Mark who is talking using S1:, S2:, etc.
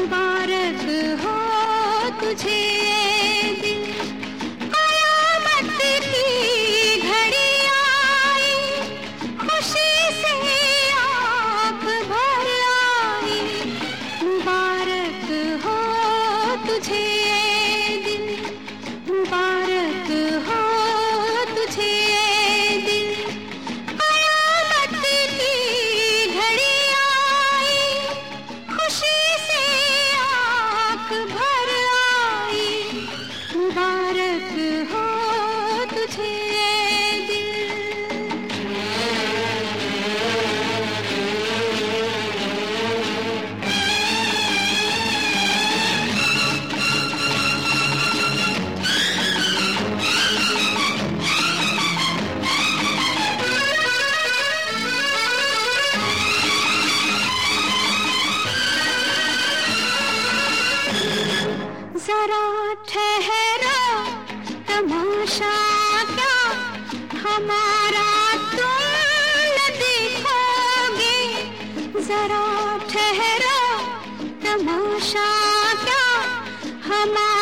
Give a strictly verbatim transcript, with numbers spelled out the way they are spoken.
S1: मुबारक हो तुझे ये दिन, कयामत की घड़ी आई, खुशी से आँख भर आई। मुबारक हो तुझे ये दिन, मुबारक हो तुझे ये दिन, कयामत की घड़ी आई, खुशी से आँख भर आई। मुबारक हो तुझे ये दिन। जरा ठहरो, तमाशा क्या हमारा तुम न देखोगे। जरा ठहरो, तमाशा क्या हमारा